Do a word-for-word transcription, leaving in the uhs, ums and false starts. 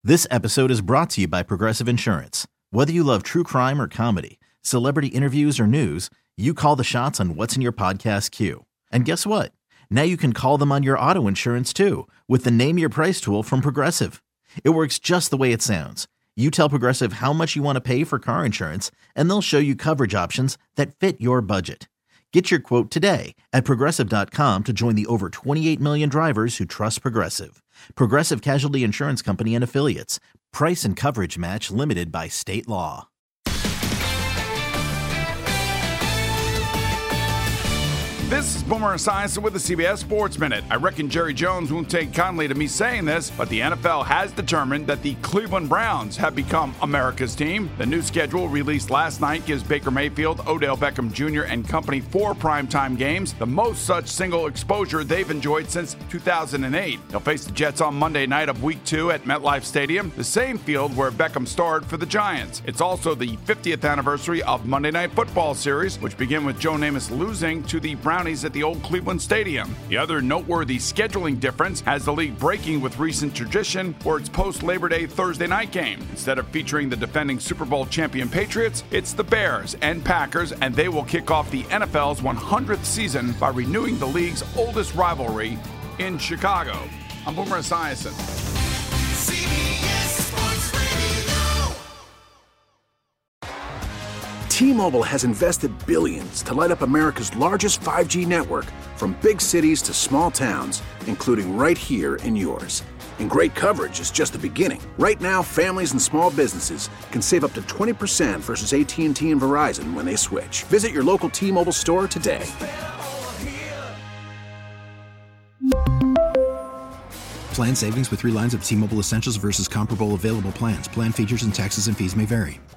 This episode is brought to you by Progressive Insurance. Whether you love true crime or comedy, celebrity interviews or news, you call the shots on what's in your podcast queue. And guess what? Now you can call them on your auto insurance too with the Name Your Price tool from Progressive. It works just the way it sounds. You tell Progressive how much you want to pay for car insurance, and they'll show you coverage options that fit your budget. Get your quote today at Progressive dot com to join the over twenty-eight million drivers who trust Progressive. Progressive Casualty Insurance Company and Affiliates. Price and coverage match limited by state law. This is Boomer Esiason with the C B S Sports Minute. I reckon Jerry Jones won't take kindly to me saying this, but the N F L has determined that the Cleveland Browns have become America's team. The new schedule released last night gives Baker Mayfield, Odell Beckham Junior, and company four primetime games, the most such single exposure they've enjoyed since two thousand eight. They'll face the Jets on Monday night of Week two at MetLife Stadium, the same field where Beckham starred for the Giants. It's also the fiftieth anniversary of Monday Night Football series, which began with Joe Namath losing to the Browns at the old Cleveland Stadium. The other noteworthy scheduling difference has the league breaking with recent tradition for its post-Labor Day Thursday night game. Instead of featuring the defending Super Bowl champion Patriots, it's the Bears and Packers, and they will kick off the N F L's one hundredth season by renewing the league's oldest rivalry in Chicago. I'm Boomer Esiason. T-Mobile has invested billions to light up America's largest five G network, from big cities to small towns, including right here in yours. And great coverage is just the beginning. Right now, families and small businesses can save up to twenty percent versus A T and T and Verizon when they switch. Visit your local T-Mobile store today. Plan savings with three lines of T-Mobile Essentials versus comparable available plans. Plan features and taxes and fees may vary.